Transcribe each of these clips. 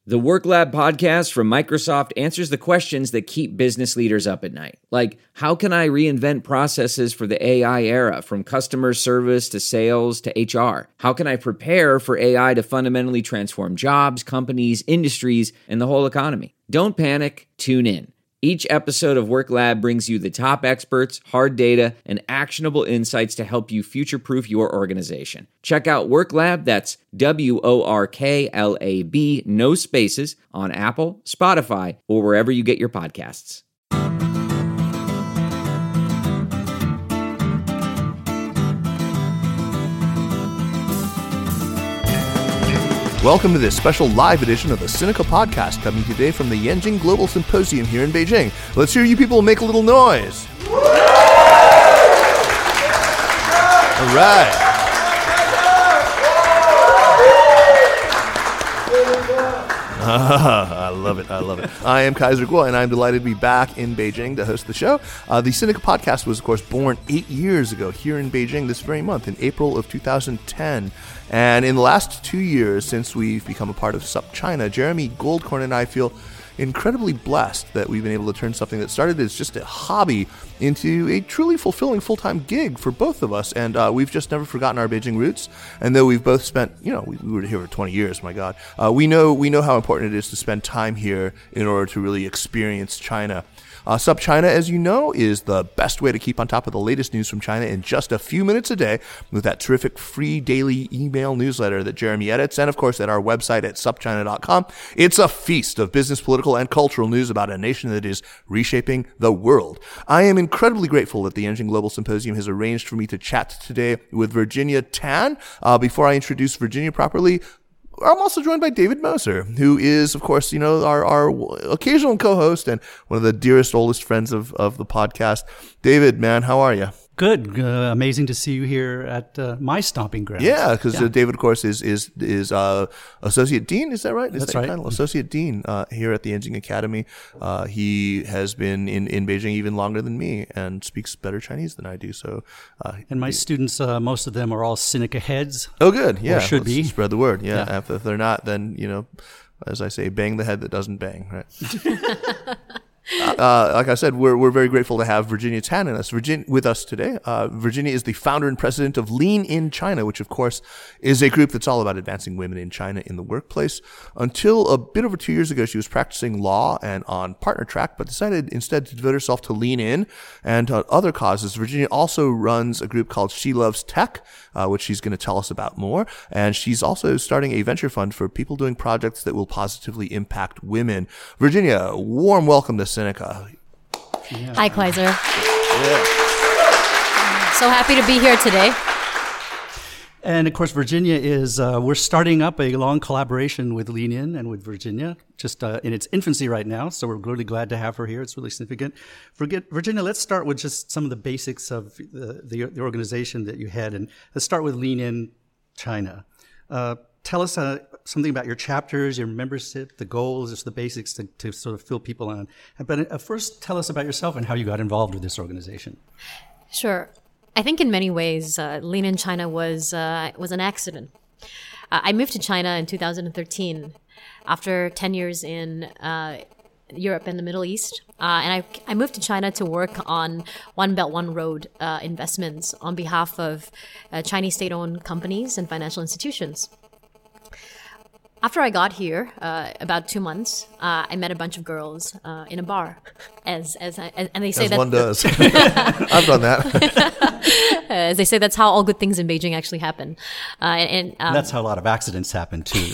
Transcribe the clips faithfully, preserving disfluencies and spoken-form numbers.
The Work Lab podcast from Microsoft answers the questions that keep business leaders up at night. Like, how can I reinvent processes for the A I era, from customer service to sales to H R? How can I prepare for A I to fundamentally transform jobs, companies, industries, and the whole economy? Don't panic, tune in. Each episode of Work Lab brings you the top experts, hard data, and actionable insights to help you future-proof your organization. Check out Work Lab, that's W O R K L A B, no spaces, on Apple, Spotify, or wherever you get your podcasts. Welcome to this special live edition of the Sinica Podcast, coming today from the Yanjing Global Symposium here in Beijing. Let's hear you people make a little noise. All right. Ah, I love it. I love it. I am Kaiser Kuo, and I'm delighted to be back in Beijing to host the show. Uh, the Sinica Podcast was, of course, born eight years ago here in Beijing this very month, in April of two thousand ten. And in the last two years, since we've become a part of SupChina, Jeremy Goldkorn and I feel incredibly blessed that we've been able to turn something that started as just a hobby into a truly fulfilling full-time gig for both of us. And uh, we've just never forgotten our Beijing roots. And though we've both spent, you know, we, we were here for twenty years, my God, uh, we know we know how important it is to spend time here in order to really experience China. Uh, SupChina, as you know, is the best way to keep on top of the latest news from China in just a few minutes a day with that terrific free daily email newsletter that Jeremy edits, and of course at our website at sup china dot com. It's a feast of business, political, and cultural news about a nation that is reshaping the world. I am incredibly grateful that the Yanjing Global Symposium has arranged for me to chat today with Virginia Tan. Uh, before I introduce Virginia properly, I'm also joined by David Moser, who is, of course, you know, our, our occasional co-host and one of the dearest, oldest friends of, of the podcast. David, man, how are you? Good. Uh, amazing to see you here at uh, my stomping grounds. Yeah, because yeah. uh, David, of course, is is is uh, Associate Dean. Is that right? Is That's that right. Title? Associate Dean uh, here at the Yanjing Academy. Uh, he has been in, in Beijing even longer than me and speaks better Chinese than I do. So, uh, and my he, students, uh, most of them are all Sinica heads. Oh, good. Yeah, or should Let's be. Spread the word. Yeah, yeah. If, if they're not, then you know, as I say, bang the head that doesn't bang. Right. Uh, like I said, we're we're very grateful to have Virginia Tan in us, Virginia, with us today. Uh, Virginia is the founder and president of Lean In China, which of course is a group that's all about advancing women in China in the workplace. Until a bit over two years ago, she was practicing law and on partner track, but decided instead to devote herself to Lean In and to other causes. Virginia also runs a group called She Loves Tech, uh, which she's going to tell us about more. And she's also starting a venture fund for people doing projects that will positively impact women. Virginia, warm welcome to Sinica. Yeah. Hi, Kaiser. Yeah. So happy to be here today. And of course, Virginia is, uh, we're starting up a long collaboration with Lean In and with Virginia, just uh, in its infancy right now. So we're really glad to have her here. It's really significant. Forget, Virginia, let's start with just some of the basics of the, the, the organization that you had. And let's start with Lean In China. Uh, Tell us uh, something about your chapters, your membership, the goals, just the basics to, to sort of fill people on. But uh, first, tell us about yourself and how you got involved with this organization. Sure. I think in many ways, uh, Lean In China was uh, was an accident. Uh, I moved to China in two thousand thirteen after ten years in uh, Europe and the Middle East. Uh, and I, I moved to China to work on One Belt, One Road uh, investments on behalf of uh, Chinese state-owned companies and financial institutions. After I got here, uh, about two months, uh, I met a bunch of girls uh, in a bar, as as, I, as and they say as that one does. I've done that. As they say, that's how all good things in Beijing actually happen. Uh, and um, and that's how a lot of accidents happen too.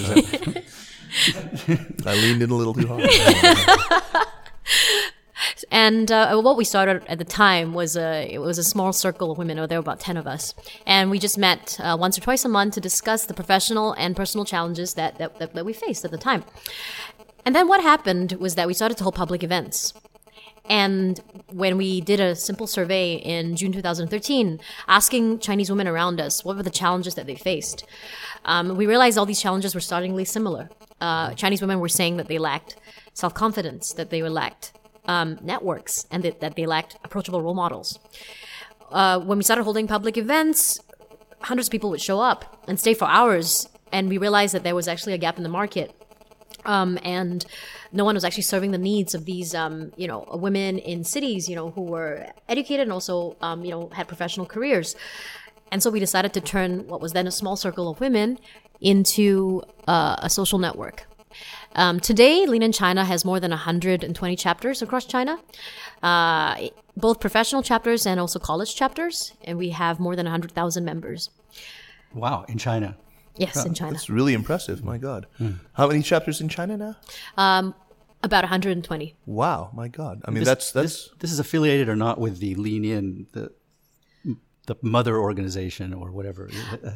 I leaned in a little too hard. And uh, what we started at the time was a it was a small circle of women. There were about ten of us, and we just met uh, once or twice a month to discuss the professional and personal challenges that, that that that we faced at the time. And then what happened was that we started to hold public events. And when we did a simple survey in June two thousand thirteen, asking Chinese women around us what were the challenges that they faced, um, we realized all these challenges were startlingly similar. Uh, Chinese women were saying that they lacked self-confidence, that they were lacked um, networks, and that, that they lacked approachable role models. Uh, when we started holding public events, hundreds of people would show up and stay for hours, and we realized that there was actually a gap in the market. Um, and no one was actually serving the needs of these, um, you know, women in cities, you know, who were educated and also, um, you know, had professional careers. And so we decided to turn what was then a small circle of women into uh, a social network. Um, today, Lean in China has more than one hundred twenty chapters across China, uh, both professional chapters and also college chapters. And we have more than one hundred thousand members. Wow, in China. Yes, in China. That's really impressive. My God. How many chapters in China now? Um, about one hundred twenty. Wow. My God. I mean, This, that's that's. this, this is affiliated or not with the Lean In, the the mother organization or whatever.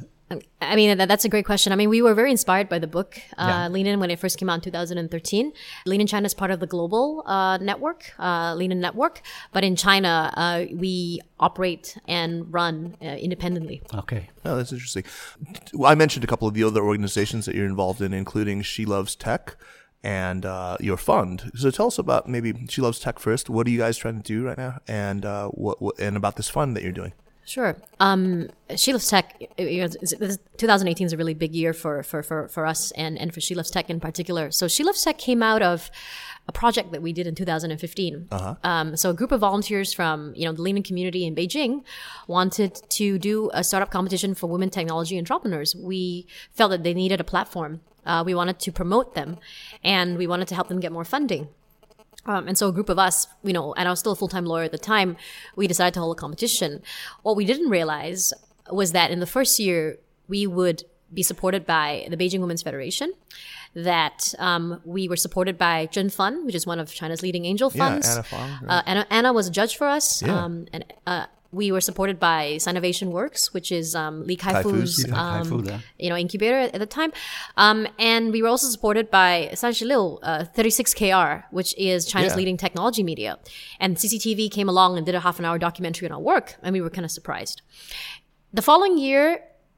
I mean, that, that's a great question. I mean, we were very inspired by the book, uh, Yeah. Lean In, when it first came out in two thousand thirteen. Lean in China is part of the global uh, network, uh, Lean In Network. But in China, uh, we operate and run uh, independently. Okay. Oh, that's interesting. Well, I mentioned a couple of the other organizations that you're involved in, including She Loves Tech and uh, your fund. So tell us about maybe She Loves Tech first. What are you guys trying to do right now, and uh, what, what and about this fund that you're doing? Sure. Um, She Loves Tech, you know, it's- it's- twenty eighteen is a really big year for, for, for, for us and, and for She Loves Tech in particular. So She Loves Tech came out of a project that we did in two thousand fifteen. Uh-huh. Um, so a group of volunteers from, you know, the Lean In community in Beijing wanted to do a startup competition for women technology entrepreneurs. We felt that they needed a platform. Uh, we wanted to promote them, and we wanted to help them get more funding. Um, and so a group of us, you know, and I was still a full-time lawyer at the time, we decided to hold a competition. What we didn't realize was that in the first year, we would be supported by the Beijing Women's Federation, that um, we were supported by Zhen Fund, which is one of China's leading angel Yeah, funds. Anna Fong, right? uh, Anna, Anna was a judge for us. Yeah. Um, and uh, we were supported by Sinovation Works, which is um, Li Kai-Fu's, Kai-Fu's yeah. um, Kai-Fu, yeah. you know, incubator at the time. Um, and we were also supported by Sanshiliu, uh, thirty-six K R, which is China's Yeah. leading technology media. And C C T V came along and did a half an hour documentary on our work, and we were kind of surprised. The following year,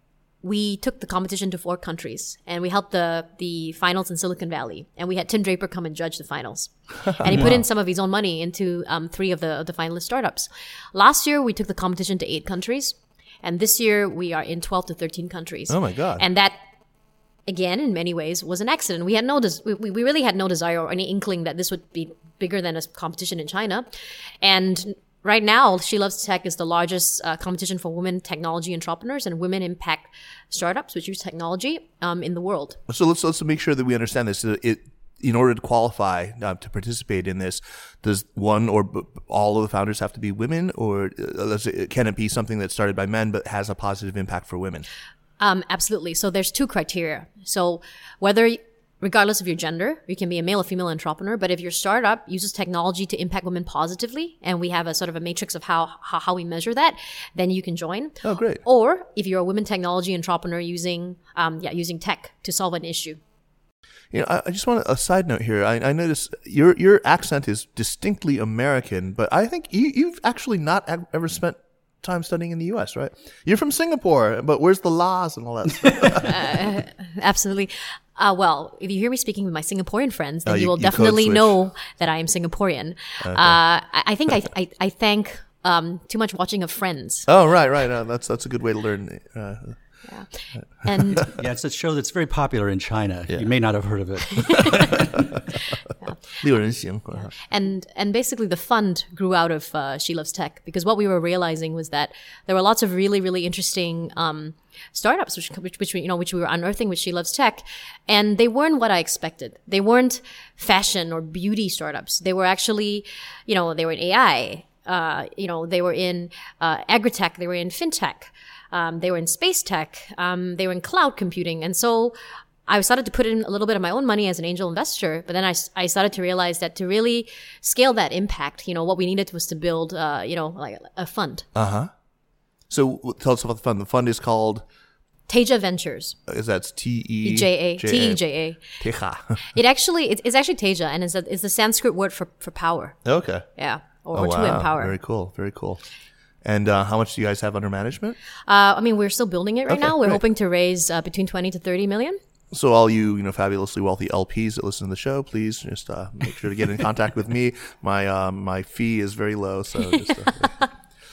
we took the competition to four countries, and we helped the the finals in Silicon Valley. And we had Tim Draper come and judge the finals. And he put in some of his own money into um, three of the, of the finalist startups. Last year, we took the competition to eight countries. And this year, we are in twelve to thirteen countries. Oh, my God. And that, again, in many ways, was an accident. We had no, des- we, we really had no desire or any inkling that this would be bigger than a competition in China. And right now, She Loves Tech is the largest uh, competition for women technology entrepreneurs and women impact startups which use technology um, in the world. So let's let's make sure that we understand this. Uh, It, in order to qualify uh, to participate in this, does one or b- all of the founders have to be women, or uh, let's say, can it be something that's started by men but has a positive impact for women? Um, absolutely. So there's two criteria. So whether, regardless of your gender, you can be a male or female entrepreneur, but if your startup uses technology to impact women positively, and we have a sort of a matrix of how, how, how we measure that, then you can join. Oh, great. Or if you're a women technology entrepreneur using, um, yeah, using tech to solve an issue. You know, I, I just want a side note here. I, I notice your your accent is distinctly American, but I think you, you've actually not ag- ever spent time studying in the U S, right? You're from Singapore, but where's the laws and all that stuff? Absolutely. Uh, well, if you hear me speaking with my Singaporean friends, then Oh, you, you- will you code definitely switch. know that I am Singaporean. Uh, I, I think I, I, I thank um, too much watching of Friends. Oh, right, right. Uh, that's that's a good way to learn. Uh, And Yeah, it's a show that's very popular in China. You may not have heard of it. 六人行. Uh-huh. and and basically the fund grew out of uh, She Loves Tech, because what we were realizing was that there were lots of really really interesting um, startups which, which which we you know which we were unearthing with She Loves Tech, and they weren't what I expected. They weren't fashion or beauty startups. They were actually, you know, they were in A I. Uh, you know, they were in uh, agri-tech. They were in fintech. Um, they were in space tech. Um, they were in cloud computing, and so I started to put in a little bit of my own money as an angel investor, but then I, I started to realize that to really scale that impact, you know, what we needed was to build, uh, you know, like a fund. So w- tell us about the fund. The fund is called, Teja Ventures, is that T E J A, T E J A. Teja. It actually, it, it's actually Teja, and it's, a, it's the Sanskrit word for, for power. Okay. Yeah. Or, Oh, or to wow. empower. Very cool. Very cool. And uh, how much do you guys have under management? Uh, I mean, we're still building it right Okay, now. We're great. hoping to raise uh, between twenty to thirty million. So all you, you know, fabulously wealthy L Ps that listen to the show, please just uh, make sure to get in contact with me. My um, my fee is very low, so just. Uh,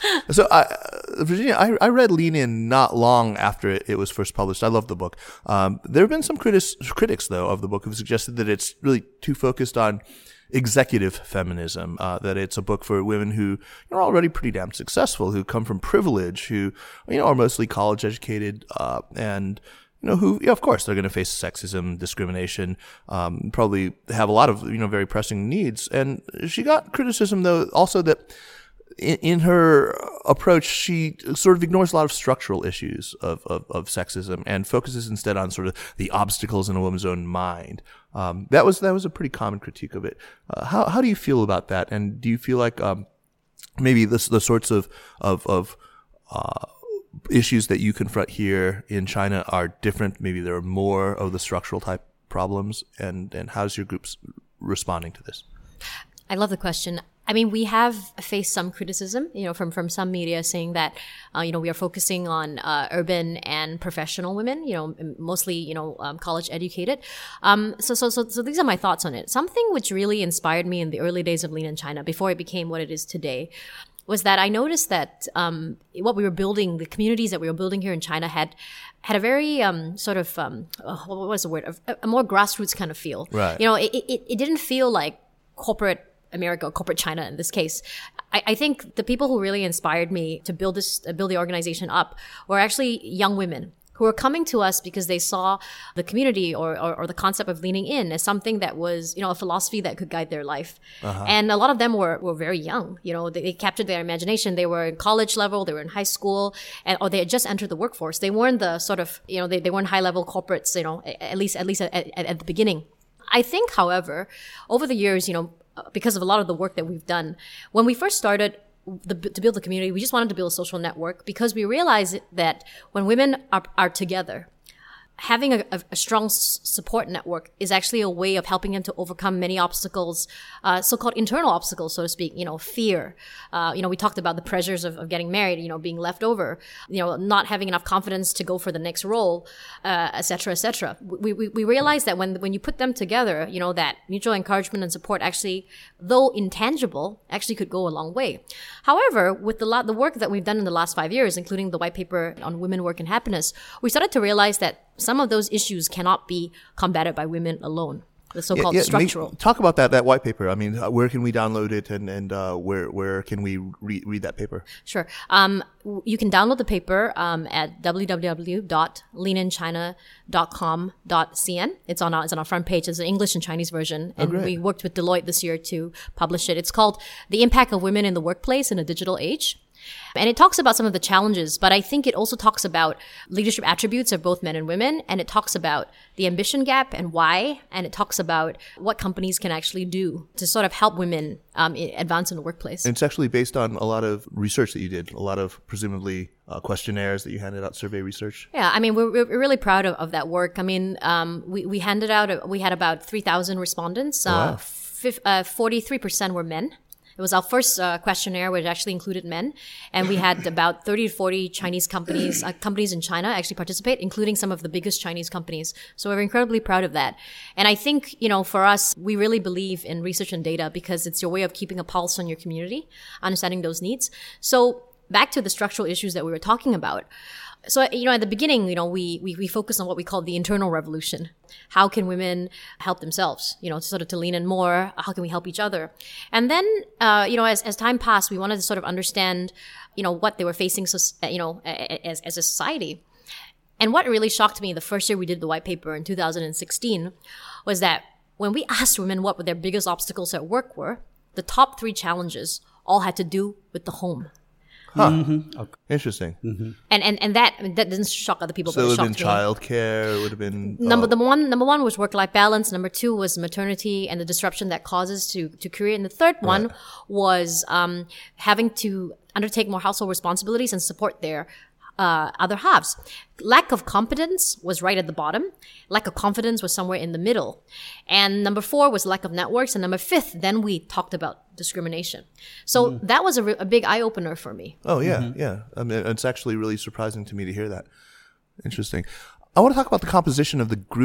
So, I, uh, Virginia, I, I read Lean In not long after it, it was first published. I love the book. Um, there have been some critics, critics, though, of the book who've suggested that it's really too focused on executive feminism, uh, that it's a book for women who are already pretty damn successful, who come from privilege, who, you know, are mostly college educated, uh, and, you know, who, yeah, of course, they're going to face sexism, discrimination, um, probably have a lot of, you know, very pressing needs. And she got criticism, though, also that in, in her approach, she sort of ignores a lot of structural issues of, of, of sexism and focuses instead on sort of the obstacles in a woman's own mind. Um, that was, that was a pretty common critique of it. Uh, how, how do you feel about that? And do you feel like, um, maybe the, the sorts of, of, of, uh, issues that you confront here in China are different? Maybe there are more of the structural type problems, and, and how's your group responding to this? I love the question. I mean, we have faced some criticism, you know, from, from some media saying that, uh, you know, we are focusing on uh, urban and professional women, you know, mostly, you know, um, college educated. Um, so, so, so, so these are my thoughts on it. Something which really inspired me in the early days of Lean In China, before it became what it is today, was that I noticed that um, what we were building, the communities that we were building here in China had had a very um, sort of, um, oh, what was the word, a, a more grassroots kind of feel. Right. You know, it, it, it didn't feel like corporate America or corporate China in this case. I, I think the people who really inspired me to build this, uh, build the organization up were actually young women who were coming to us because they saw the community or, or, or the concept of leaning in as something that was, you know, a philosophy that could guide their life. Uh-huh. And a lot of them were, were very young. You know, they, they captured their imagination. They were in college level, they were in high school, and or they had just entered the workforce. They weren't the sort of, you know, they, they weren't high level corporates, you know, at least at least at, at, at the beginning. I think, however, over the years, you know, because of a lot of the work that we've done, when we first started the, to build the community, we just wanted to build a social network because we realized that when women are, are together, having a, a strong s- support network is actually a way of helping them to overcome many obstacles, uh, so-called internal obstacles, so to speak, you know, fear. Uh, you know, we talked about the pressures of, of getting married, you know, being left over, you know, not having enough confidence to go for the next role, uh, et cetera, et cetera. We, we, we realized that when, when you put them together, you know, that mutual encouragement and support actually, though intangible, actually could go a long way. However, with the lot, the work that we've done in the last five years, including the white paper on women, work, and happiness, we started to realize that some of those issues cannot be combated by women alone. The so-called yeah, yeah, structural. Make, talk about that that white paper. I mean, where can we download it, and and uh, where where can we re- read that paper? Sure. Um, you can download the paper um, at w w w dot lean in china dot com dot c n. It's on our, it's on our front page. It's an English and Chinese version, and oh, we worked with Deloitte this year to publish it. It's called "The Impact of Women in the Workplace in a Digital Age." And it talks about some of the challenges, but I think it also talks about leadership attributes of both men and women, and it talks about the ambition gap and why, and it talks about what companies can actually do to sort of help women um, advance in the workplace. And it's actually based on a lot of research that you did, a lot of presumably uh, questionnaires that you handed out, survey research. Yeah, I mean, we're, we're really proud of, of that work. I mean, um, we, we handed out, we had about three thousand respondents. Wow. Uh, f- uh, forty-three percent were men. It was our first uh, questionnaire, which actually included men, and we had about thirty to forty Chinese companies, uh, companies in China actually participate, including some of the biggest Chinese companies. So we're incredibly proud of that. And I think, you know, for us, we really believe in research and data because it's your way of keeping a pulse on your community, understanding those needs. So back to the structural issues that we were talking about. So, you know, at the beginning, you know, we, we, we focused on what we call the internal revolution. How can women help themselves, you know, sort of to lean in more? How can we help each other? And then, uh, you know, as, as time passed, we wanted to sort of understand, you know, what they were facing, so, you know, as, as a society. And what really shocked me the first year we did the white paper in two thousand sixteen was that when we asked women what their biggest obstacles at work were, the top three challenges all had to do with the home. Huh. Mm-hmm. Okay. Interesting. Mm-hmm. And and and that that didn't shock other people. So but it it would have been shocked me. childcare. It would have been Number uh, the one number one was work life balance. Number two was maternity and the disruption that causes to to career. And the third one Right. was um, having to undertake more household responsibilities and support their uh, other halves. Lack of competence was right at the bottom. Lack of confidence was somewhere in the middle. And number four was lack of networks. And number fifth, then we talked about discrimination. So Mm-hmm. that was a, re- a big eye opener for me. Oh yeah, yeah. I mean, it's actually really surprising to me to hear that. Interesting. I want to talk about the composition of the group.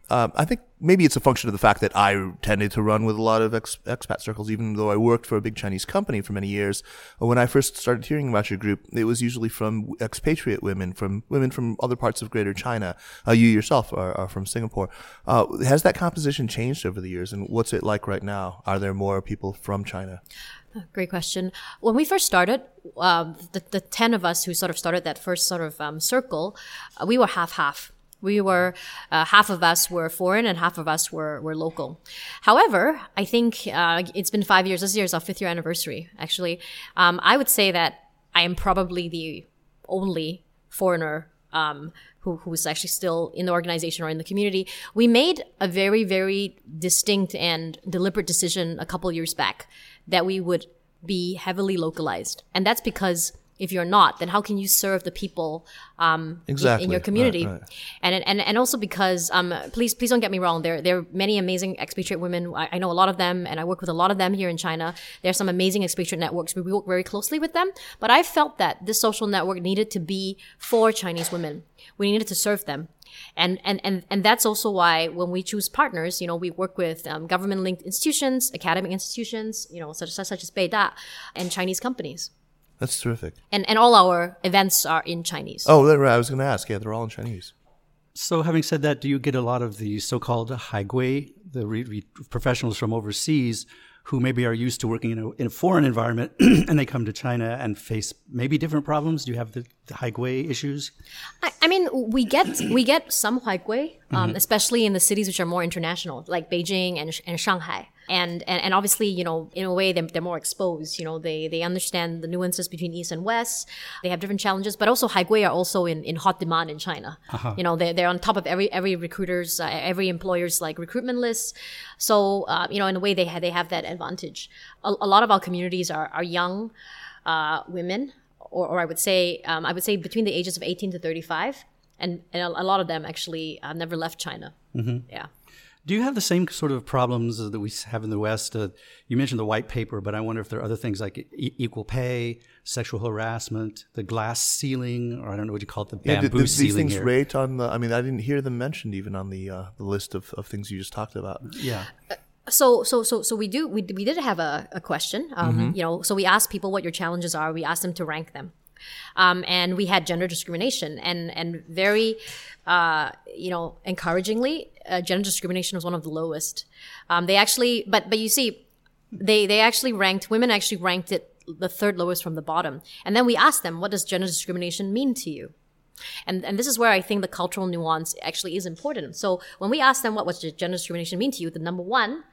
um, I think maybe it's a function of the fact that I tended to run with a lot of ex- expat circles, even though I worked for a big Chinese company for many years. When I first started hearing about your group, it was usually from expatriate women, from women from other parts of Greater China. Uh, you yourself are, are from Singapore. Uh, has that composition changed over the years, and what's it like right now? Are there more people from China? Great question. When we first started, um, the, the ten of us who sort of started that first sort of um, circle, uh, we were half-half. We were, uh, half of us were foreign and half of us were, were local. However, I think uh, it's been five years. This year is our fifth year anniversary, actually. Um, I would say that I am probably the only foreigner um, who who's actually still in the organization or in the community. We made a very, very distinct and deliberate decision a couple years back that we would be heavily localized. And that's because if you're not, then how can you serve the people um, exactly. in, in your community? Right, right. And and and also because um, please please don't get me wrong, there there are many amazing expatriate women. I, I know a lot of them, and I work with a lot of them here in China. There are some amazing expatriate networks. We work very closely with them. But I felt that this social network needed to be for Chinese women. We needed to serve them. And, and, and, and that's also why when we choose partners, you know, we work with um, government-linked institutions, academic institutions, you know, such, such, such as Beida, and Chinese companies. That's terrific. And and all our events are in Chinese. Oh, right. I was going to ask. Yeah, they're all in Chinese. So having said that, do you get a lot of the so-called haigui, the re- re- professionals from overseas who maybe are used to working in a, in a foreign environment and they come to China and face maybe different problems? Do you have the, the haigui issues? I, I mean, we get we get some haigui, um, mm-hmm. especially in the cities which are more international, like Beijing and, and Shanghai. And, and and obviously, you know, in a way, they're, they're more exposed. You know, they, they understand the nuances between East and West. They have different challenges. But also, haigui are also in, in hot demand in China. Uh-huh. You know, they're, they're on top of every every recruiter's, uh, every employer's, like, recruitment list. So, uh, you know, in a way, they, ha- they have that advantage. A, a lot of our communities are, are young uh, women, or, or I would say, um, I would say between the ages of eighteen to thirty-five. And, and a, a lot of them actually uh, never left China. Mm-hmm. Yeah. Do you have the same sort of problems that we have in the West? Uh, you mentioned the white paper, but I wonder if there are other things like e- equal pay, sexual harassment, the glass ceiling, or I don't know what you call it, the bamboo yeah, did, did ceiling these things here. rate on the, I mean, I didn't hear them mentioned even on the uh, the list of, of things you just talked about. Yeah. Uh, So, so, so, so we do, we, we did have a, a question, um, mm-hmm. you know, so we asked people what your challenges are. We asked them to rank them. Um, and we had gender discrimination and, and very, uh, you know, encouragingly, uh, gender discrimination was one of the lowest. Um, they actually, but, but you see, they, they actually ranked, women actually ranked it the third lowest from the bottom. And then we asked them, what does gender discrimination mean to you? And and this is where I think the cultural nuance actually is important. So when we asked them what was gender discrimination mean to you, the number one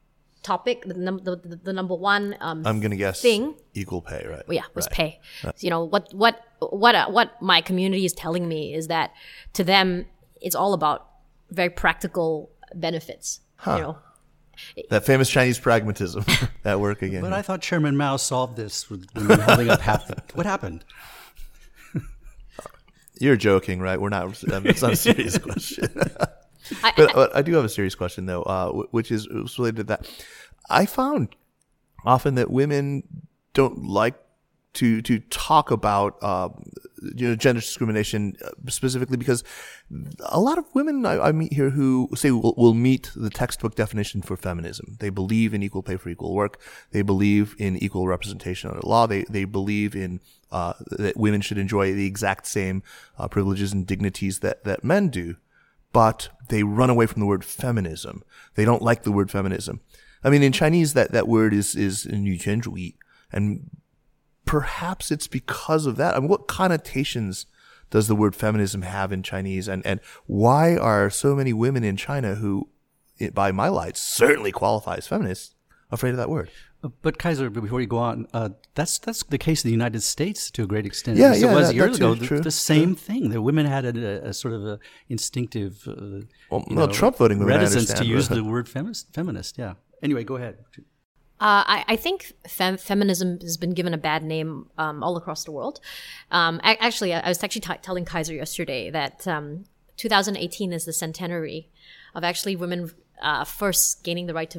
topic, the, num- the, the, the number one um, I'm going to guess thing, equal pay, right? Well, yeah, was right. pay. Right. You know, what what what uh, what my community is telling me is that to them it's all about very practical benefits. Huh. You know, that famous Chinese pragmatism at work again. But I thought Chairman Mao solved this with women holding up half the. What happened? You're joking, right? We're not. It's not a serious question. I, but, I, but I do have a serious question though, uh, which is related to that. I found often that women don't like to to talk about uh, you know gender discrimination specifically because a lot of women I, I meet here who say will, will meet the textbook definition for feminism. They believe in equal pay for equal work. They believe in equal representation under law. They they believe in uh, that women should enjoy the exact same uh, privileges and dignities that that men do. But they run away from the word feminism. They don't like the word feminism. I mean, in Chinese, that, that word is, is 女权主义. And perhaps it's because of that. I mean, what connotations does the word feminism have in Chinese? And, and why are so many women in China who, by my lights, certainly qualify as feminists, afraid of that word? But Kaiser, before you go on, uh, that's that's the case in the United States to a great extent. Yeah, As yeah, it was that, years ago. true. The, the same yeah. thing. The women had a, a sort of a instinctive, uh, well, you no, know, Trump voting women, reticence to use but... the word feminist. Feminist, yeah. Anyway, go ahead. Uh, I, I think fem- feminism has been given a bad name um, all across the world. Um, I, actually, I was actually t- telling Kaiser yesterday that um, two thousand eighteen is the centenary of actually women uh, first gaining the right to vote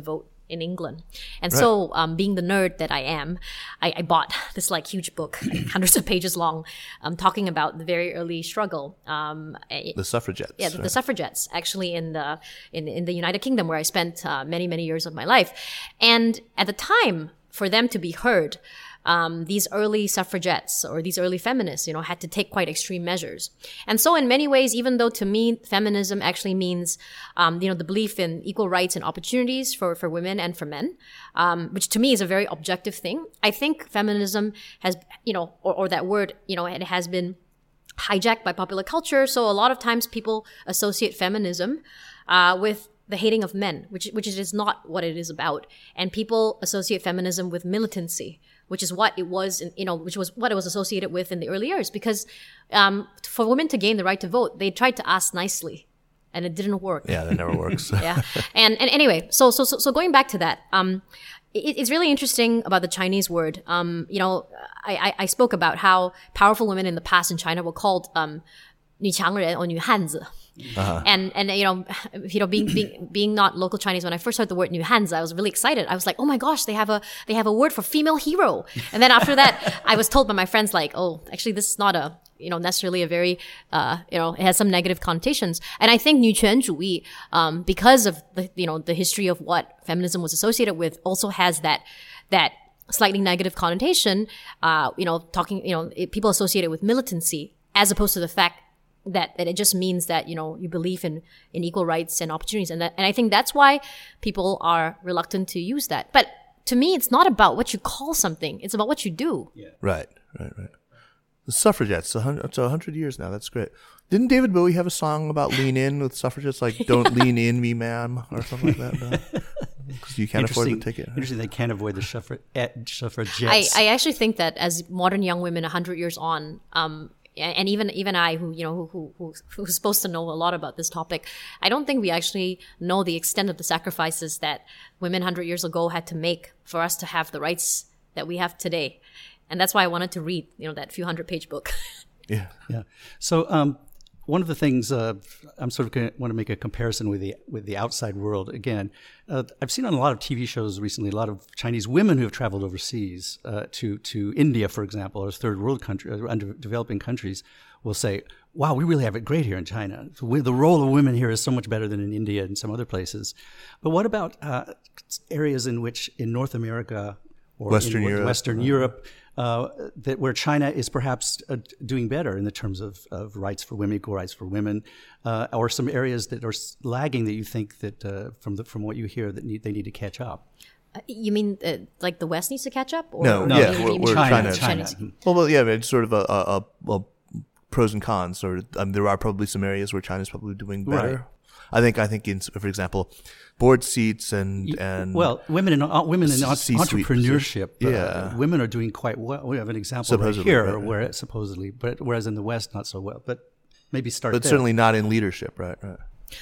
in England. And right. so, um, being the nerd that I am, I, I bought this like huge book, like hundreds of pages long, um, talking about the very early struggle. Um, the suffragettes. Yeah, the, right. the suffragettes, actually in the in in the United Kingdom, where I spent uh, many many years of my life. And at the time, for them to be heard, Um, these early suffragettes or these early feminists, you know, had to take quite extreme measures. And so in many ways, even though to me, feminism actually means, um, you know, the belief in equal rights and opportunities for, for women and for men, um, which to me is a very objective thing. I think feminism has, you know, or, or that word, you know, it has been hijacked by popular culture. So a lot of times people associate feminism, uh, with the hating of men, which, which is not what it is about. And people associate feminism with militancy, which is what it was, in, you know, which was what it was associated with in the early years. Because um, for women to gain the right to vote, they tried to ask nicely, and it didn't work. Yeah, that never works. yeah, and and anyway, so so so, so going back to that, um, it, it's really interesting about the Chinese word. Um, you know, I, I I spoke about how powerful women in the past in China were called um, 女强人 or 女汉子. Uh-huh. And, and, you know, you know, being, being, being not local Chinese, when I first heard the word 女汉子, I was really excited. I was like, oh my gosh, they have a, they have a word for female hero. And then after that, I was told by my friends, like, oh, actually, this is not a, you know, necessarily a very, uh, you know, it has some negative connotations. And I think 女权主义, um, because of the, you know, the history of what feminism was associated with, also has that, that slightly negative connotation, uh, you know, talking, you know, it, people associate it with militancy, as opposed to the fact that, that it just means that, you know, you believe in, in equal rights and opportunities. And that, and I think that's why people are reluctant to use that. But to me, it's not about what you call something. It's about what you do. Yeah. Right, right, right. The suffragettes, it's a hundred years now. That's great. Didn't David Bowie have a song about lean in with suffragettes, like "Don't lean in me, ma'am," or something like that? No? Because you can't afford the ticket. Interesting, they can't avoid the suffra- suffragettes. I, I actually think that as modern young women, a hundred years on, um, and even even I, who you know, who, who who who's supposed to know a lot about this topic, I don't think we actually know the extent of the sacrifices that women hundred years ago had to make for us to have the rights that we have today. And that's why I wanted to read, you know, that few hundred page book. yeah, yeah. So um, one of the things uh, I'm sort of gonna want to make a comparison with the with the outside world. Again, uh, I've seen on a lot of T V shows recently a lot of Chinese women who have traveled overseas uh, to to India, for example, or third world country, or underdeveloping countries, will say, "Wow, we really have it great here in China. We, the role of women here is so much better than in India and some other places." But what about uh, areas in which in North America or Western in Europe, Western Europe? Uh, that where China is perhaps uh, doing better in the terms of, of rights for women, equal rights for women, uh, or some areas that are lagging that you think that uh, from the, from what you hear that need, they need to catch up? Uh, you mean uh, like the West needs to catch up? Or, no, or no, you, we're, you we're China. China. China. Well, well, yeah, it's sort of a, a, a, a pros and cons. Or um, there are probably some areas where China's probably doing better. Right. I think I think in, for example, board seats and and well, women in uh, women in C-suite entrepreneurship, uh, yeah, women are doing quite well. We have an example supposedly, right here, right, where supposedly, but whereas in the West, not so well. But maybe start. But there. certainly not in leadership, right? Right.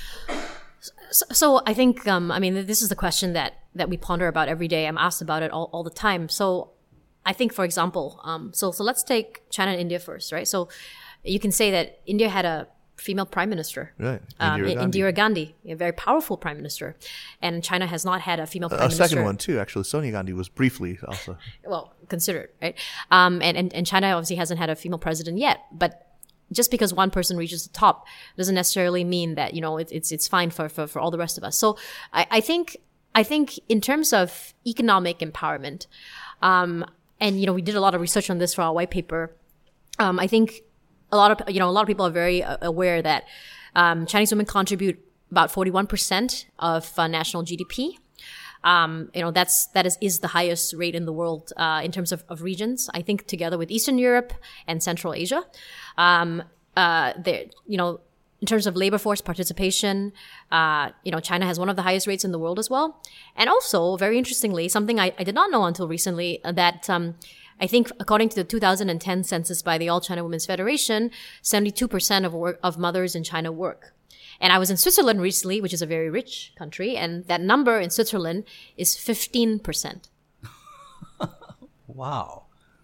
So, so I think, um, I mean, this is the question that that we ponder about every day. I'm asked about it all, all the time. So, I think, for example, um, so so let's take China and India first, right? So, you can say that India had a female prime minister, right? Um, Indira, Gandhi. Indira Gandhi, a very powerful prime minister, and China has not had a female prime a minister. A second one too, actually. Sonia Gandhi was briefly also well considered, right? Um, and, and and China obviously hasn't had a female president yet, but just because one person reaches the top doesn't necessarily mean that you know it, it's it's fine for, for for all the rest of us. So I, I think I think in terms of economic empowerment, um, and you know we did a lot of research on this for our white paper. Um, I think. A lot of, you know, a lot of people are very uh, aware that um, Chinese women contribute about forty-one percent of uh, national G D P. Um, you know, that's, that is, is the highest rate in the world uh, in terms of, of regions. I think together with Eastern Europe and Central Asia. Um, uh, there, you know, in terms of labor force participation, uh, you know, China has one of the highest rates in the world as well. And also, very interestingly, something I, I did not know until recently, uh, that um, I think according to the two thousand ten census by the All China Women's Federation, seventy-two percent of work, of mothers in China work. And I was in Switzerland recently, which is a very rich country, and that number in Switzerland is fifteen percent. Wow. Okay.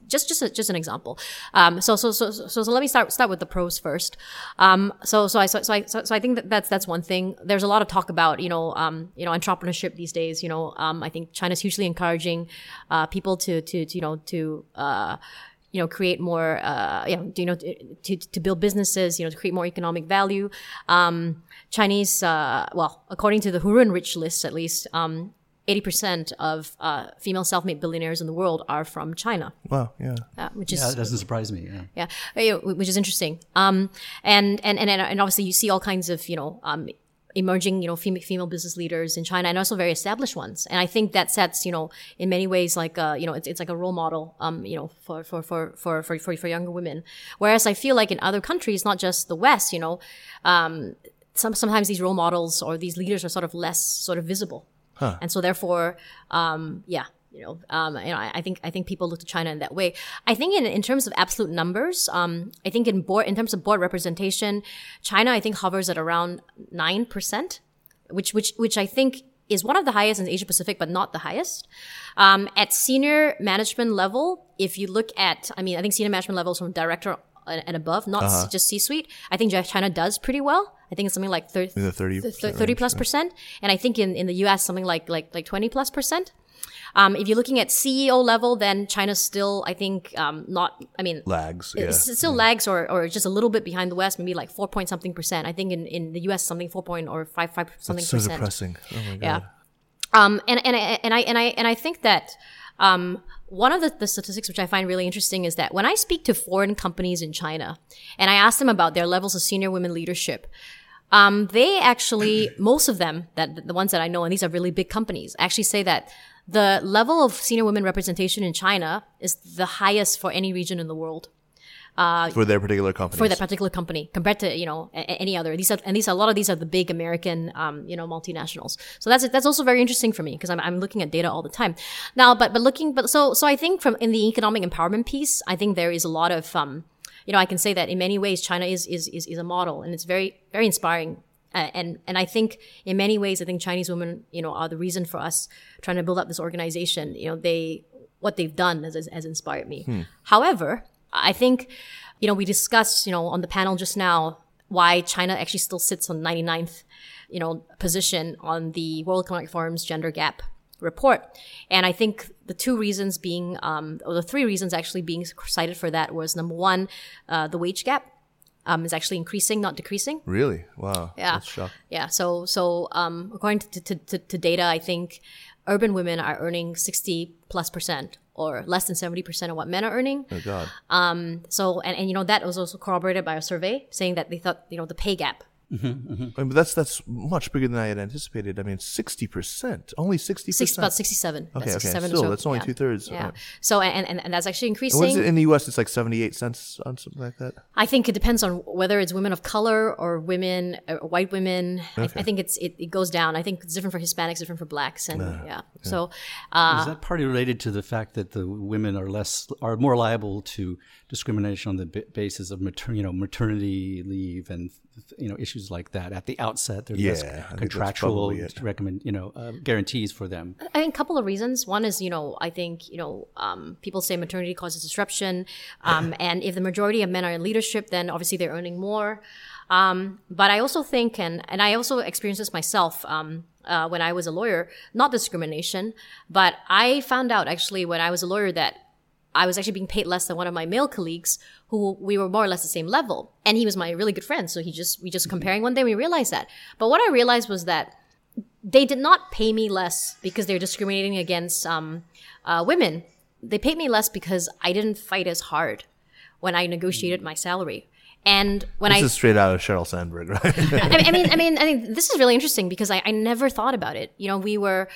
Just, just, a, just an example. Um, so, so, so, so, so let me start start with the pros first. Um, so, so I, so, so I, so, so I think that that's that's one thing. There's a lot of talk about, you know, um, you know, entrepreneurship these days. You know, um, I think China's hugely encouraging uh, people to, to, to, you know, to, uh, you know, create more, uh, you know, you know, to to build businesses, you know, to create more economic value. Um, Chinese, uh, well, according to the Hurun Rich List, at least, um. eighty percent of uh, female self-made billionaires in the world are from China. Wow, yeah. Uh, which is Yeah, that doesn't surprise me. Yeah. Yeah, which is interesting. Um, and, and, and, and obviously you see all kinds of, you know, um, emerging, you know, female, female business leaders in China and also very established ones. And I think that sets, you know, in many ways like, uh, you know, it's, it's like a role model, um, you know, for, for, for, for, for, for, for younger women. Whereas I feel like in other countries, not just the West, you know, um, some, sometimes these role models or these leaders are sort of less sort of visible. Huh. And so therefore, um, yeah, you know, um, you know, I, I think I think people look to China in that way. I think in in terms of absolute numbers, um, I think in board in terms of board representation, China I think hovers at around nine percent, which which which I think is one of the highest in Asia Pacific, but not the highest. Um, at senior management level, if you look at, I mean, I think senior management levels from director and above, not uh-huh. just C-suite. I think China does pretty well. I think it's something like thirty, thirty, thirty plus percent. And I think in, in the U S, something like, like, like twenty plus percent. Um, if you're looking at C E O level, then China's still, I think, um, not, I mean, lags. Yeah. It still yeah. lags or, or just a little bit behind the West, maybe like four point something percent. I think in, in the U S, something four point or five, five something That's so percent. depressing. Oh my God. Yeah. Um, and, and, and I, and I, and I think that, um, one of the, the statistics which I find really interesting is that when I speak to foreign companies in China and I ask them about their levels of senior women leadership, um, they actually, most of them, that the ones that I know, and these are really big companies, actually say that the level of senior women representation in China is the highest for any region in the world. Uh, for their particular company. For that particular company, compared to, you know, a, any other. These are, and these are, a lot of these are the big American, um, you know, multinationals. So that's, that's also very interesting for me because I'm, I'm looking at data all the time. Now, but, but looking, but so, so I think from, in the economic empowerment piece, I think there is a lot of, um, you know, I can say that in many ways, China is, is, is, is a model and it's very, very inspiring. Uh, and, and I think in many ways, I think Chinese women, you know, are the reason for us trying to build up this organization. You know, they, what they've done has, has inspired me. Hmm. However, I think, you know, we discussed, you know, on the panel just now, why China actually still sits on ninety-ninth, you know, position on the World Economic Forum's gender gap report. And I think the two reasons being, um, or the three reasons actually being cited for that was number one, uh, the wage gap. Um, is actually increasing, not decreasing. Really? Wow. Yeah. That's shocking. Yeah. So, so, um, according to, to, to, to data, I think urban women are earning sixty plus percent or less than seventy percent of what men are earning. Oh God. Um, so, and, and, you know, that was also corroborated by a survey saying that they thought, you know, the pay gap. Mm-hmm, mm-hmm. I mean, that's that's much bigger than I had anticipated. I mean, sixty percent, only sixty percent. Six, about sixty-seven. Okay, that's okay. sixty-seven Still, so, that's only yeah. two thirds. Yeah. Right. So, and, and and that's actually increasing. And what is it in the U S? It's like seventy-eight cents on something like that. I think it depends on whether it's women of color or women, or white women. Okay. I, I think it's it, it goes down. I think it's different for Hispanics, different for blacks, and uh, yeah. yeah. So, uh, is that partly related to the fact that the women are less are more liable to discrimination on the b- basis of mater- you know maternity leave and you know issues like that at the outset? There's yeah, less contractual recommend you know uh, guarantees for them. I think a couple of reasons. One is you know I think you know um, people say maternity causes disruption, um, and if the majority of men are in leadership, then obviously they're earning more. Um, but I also think, and and I also experienced this myself. Um, uh, when I was a lawyer, not discrimination, but I found out actually when I was a lawyer that I was actually being paid less than one of my male colleagues who we were more or less the same level. And he was my really good friend. So he just, we just comparing one day, we realized that. But what I realized was that they did not pay me less because they're discriminating against, um, uh, women. They paid me less because I didn't fight as hard when I negotiated my salary. And when this I, is straight out of Sheryl Sandberg, right? I, I mean, I mean, I mean, this is really interesting because I, I never thought about it. You know, we were,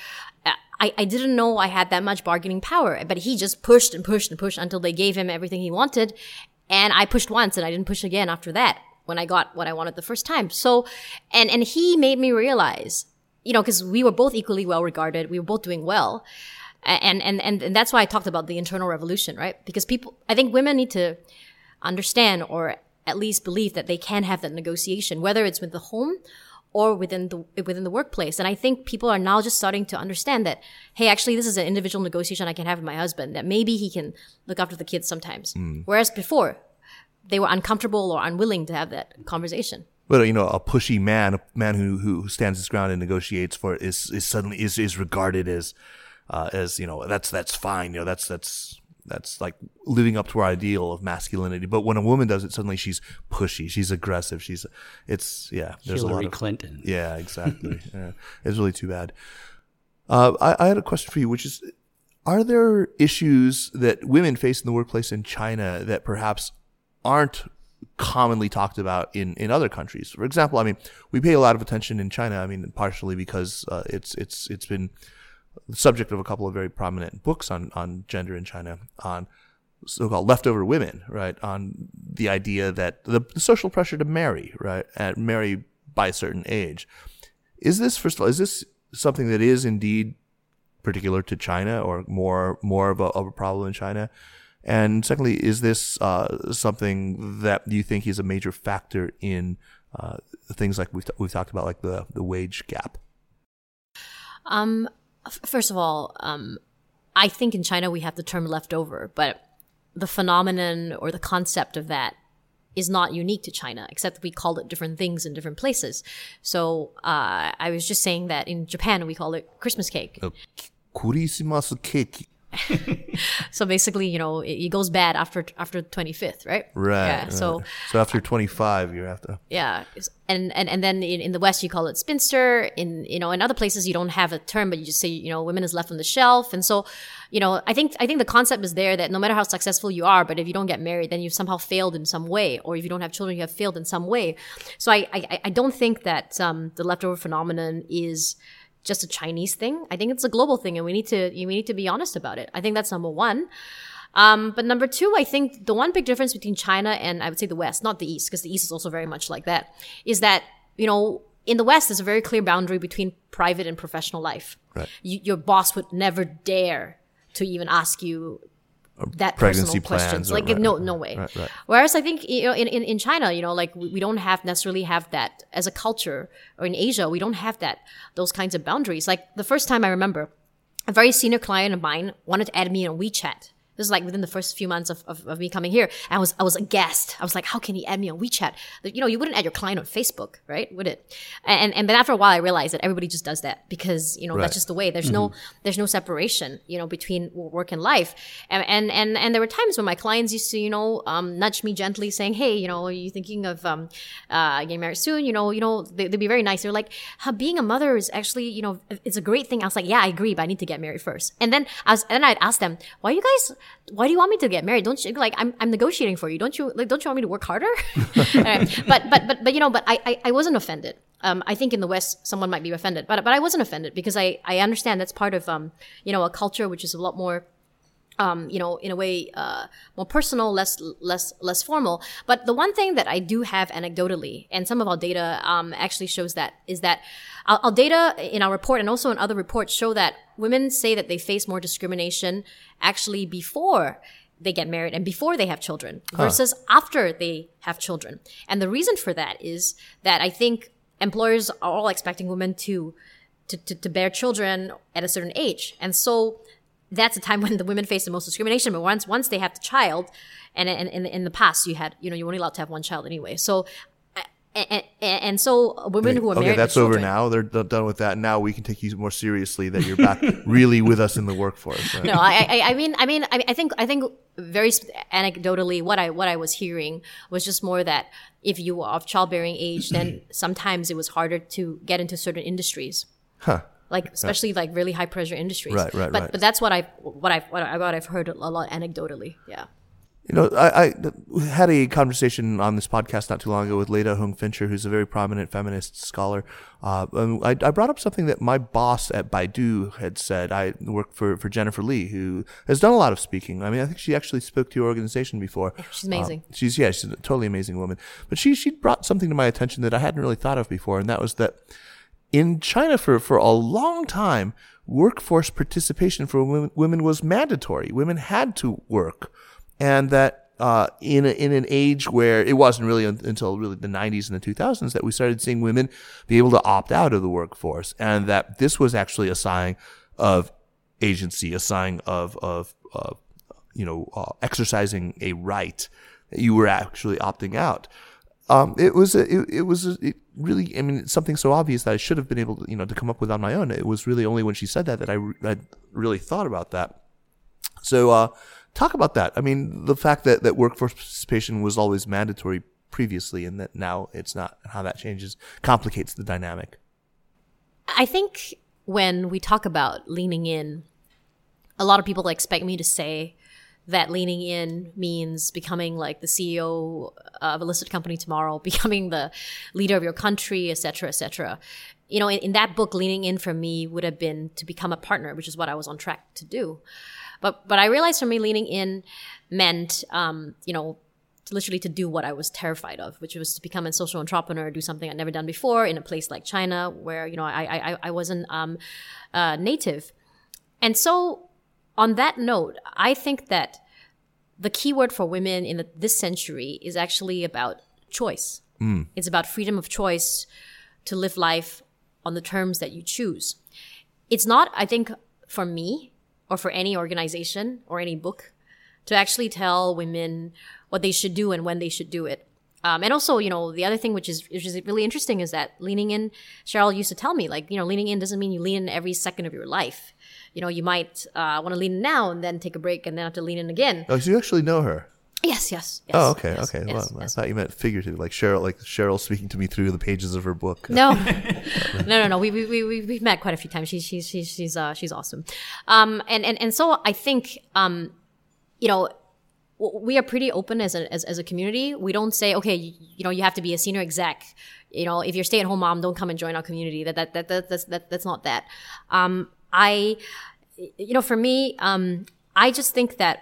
I, I didn't know I had that much bargaining power, but he just pushed and pushed and pushed until they gave him everything he wanted. And I pushed once and I didn't push again after that when I got what I wanted the first time. So, and, and he made me realize, you know, cause we were both equally well regarded. We were both doing well. And, and, and, and that's why I talked about the internal revolution, right? Because people, I think women need to understand or at least believe that they can have that negotiation, whether it's with the home or within the within the workplace. And I think people are now just starting to understand that, hey, actually, this is an individual negotiation I can have with my husband, that maybe he can look after the kids sometimes. Mm. Whereas before, they were uncomfortable or unwilling to have that conversation. But, you know, a pushy man, a man who, who stands his ground and negotiates for it is, is suddenly is, is regarded as, uh, as, you know, that's, that's fine. You know, that's, that's, that's like living up to our ideal of masculinity. But when a woman does it, suddenly she's pushy. She's aggressive. She's, it's, yeah. There's Hillary a lot of, Clinton. Yeah, exactly. Yeah, it's really too bad. Uh, I, I had a question for you, which is, are there issues that women face in the workplace in China that perhaps aren't commonly talked about in, in other countries? For example, I mean, we pay a lot of attention in China. I mean, partially because uh, it's it's it's been the subject of a couple of very prominent books on, on gender in China, on so-called leftover women, right? On the idea that the, the social pressure to marry, right, and marry by a certain age. Is this, first of all, is this something that is indeed particular to China, or more more of a, of a problem in China? And secondly, is this uh, something that you think is a major factor in uh, things like we've, t- we've talked about, like the, the wage gap? Um, f- first of all, um, I think in China we have the term leftover, but the phenomenon or the concept of that is not unique to China, except we call it different things in different places. So uh, I was just saying that in Japan we call it Christmas cake. Uh, Kurisimasu cake. So basically, you know, it, it goes bad after after the twenty-fifth, right? Right. Yeah. Right. So so after twenty-five, you have to. Yeah, and and and then in, in the West you call it spinster. In you know in other places you don't have a term, but you just say you know women is left on the shelf. And so, you know, I think I think the concept is there that no matter how successful you are, but if you don't get married, then you've somehow failed in some way, or if you don't have children, you have failed in some way. So I I, I don't think that um, the leftover phenomenon is just a Chinese thing. I think it's a global thing, and we need to we need to be honest about it. I think that's number one. Um, but number two, I think the one big difference between China and I would say the West, not the East, because the East is also very much like that, is that, you know, in the West, there's a very clear boundary between private and professional life. Right. You, your boss would never dare to even ask you that pregnancy personal questions. plans or- Like, right, no, right, no way. right, right. Whereas I think, you know, in, in, in China, you know, like we, we don't have necessarily have that as a culture, or in Asia, we don't have that, those kinds of boundaries. Like the first time I remember, a very senior client of mine wanted to add me on WeChat. This is like within the first few months of, of, of me coming here. And I was, I was aghast. I was like, how can he add me on WeChat? You know, you wouldn't add your client on Facebook, right? Would it? And, and then after a while, I realized that everybody just does that because, you know, Right. that's just the way. There's mm-hmm. no, there's no separation, you know, between work and life. And, and, and, and there were times when my clients used to, you know, um, nudge me gently saying, hey, you know, are you thinking of, um, uh, getting married soon? You know, you know, they, they'd be very nice. They're like, huh, being a mother is actually, you know, it's a great thing. I was like, yeah, I agree, but I need to get married first. And then I was, and then I'd ask them, why you guys, why do you want me to get married? Don't you like I'm I'm negotiating for you? Don't you like don't you want me to work harder? Right. But but but but you know, but I, I I wasn't offended. Um, I think in the West someone might be offended, but but I wasn't offended because I I understand that's part of um you know a culture which is a lot more um you know in a way uh more personal, less less less formal. But the one thing that I do have anecdotally, and some of our data um actually shows that, is that our, our data in our report and also in other reports show that women say that they face more discrimination actually before they get married and before they have children versus huh. after they have children. And the reason for that is that I think employers are all expecting women to, to, to, to bear children at a certain age. And so that's a time when the women face the most discrimination. But once, once they have the child, and in, in, in the past you had, you know, you're only allowed to have one child anyway. So, and, and, and so women who are okay, married that's with over children, now. They're d- done with that. Now we can take you more seriously that you're back really with us in the workforce. Right? No, I, I, I mean, I mean, I think, I think very anecdotally, what I, what I was hearing was just more that if you were of childbearing age, then sometimes it was harder to get into certain industries. Huh. Like, especially like really high pressure industries. Right, right, but, right. But that's what I, what I've, what, I, what I've heard a lot anecdotally. Yeah. You know, I, I had a conversation on this podcast not too long ago with Leda Hung Fincher, who's a very prominent feminist scholar. Uh, I, I brought up something that my boss at Baidu had said. I work for, for Jennifer Lee, who has done a lot of speaking. I mean, I think she actually spoke to your organization before. She's amazing. Uh, she's, yeah, she's a totally amazing woman. But she, she brought something to my attention that I hadn't really thought of before, and that was that in China for, for a long time, workforce participation for women, women was mandatory. Women had to work. And that uh, in a, in an age where it wasn't really un- until really the nineties and the two thousands that we started seeing women be able to opt out of the workforce, and that this was actually a sign of agency, a sign of of, of you know uh, exercising a right, that you were actually opting out. Um, it was a, it, it was a, it really, I mean, it's something so obvious that I should have been able to, you know, to come up with on my own. It was really only when she said that that I, re- I really thought about that. So, uh, talk about that. I mean, the fact that, that workforce participation was always mandatory previously and that now it's not, how that changes complicates the dynamic. I think when we talk about leaning in, a lot of people expect me to say that leaning in means becoming like the C E O of a listed company tomorrow, becoming the leader of your country, et cetera, et cetera. You know, in, in that book, leaning in for me would have been to become a partner, which is what I was on track to do. But but I realized for me, leaning in meant, um, you know, literally to do what I was terrified of, which was to become a social entrepreneur, do something I'd never done before in a place like China, where, you know, I I, I wasn't um, uh, native. And so on that note, I think that the key word for women in the, this century is actually about choice. Mm. It's about freedom of choice to live life on the terms that you choose. It's not, I think, for me or for any organization or any book to actually tell women what they should do and when they should do it. Um, and also, you know, the other thing which is, which is really interesting is that leaning in, Cheryl used to tell me, like, you know, leaning in doesn't mean you lean in every second of your life. You know, you might uh, want to lean in now and then take a break and then have to lean in again. Oh, so you actually know her? Yes, yes. yes oh, okay, yes, okay. Yes, well, yes. I thought you meant figurative, like Cheryl, like Cheryl speaking to me through the pages of her book. No, no, no, no. We we we we've met quite a few times. She's she's she's she's uh, she's awesome. Um, and and and so I think um, you know, we are pretty open as a as, as a community. We don't say, okay, you, you know, you have to be a senior exec. You know, if you're a stay-at-home mom, don't come and join our community. That that that, that that's that, that's not that. Um, I, you know, for me, um, I just think that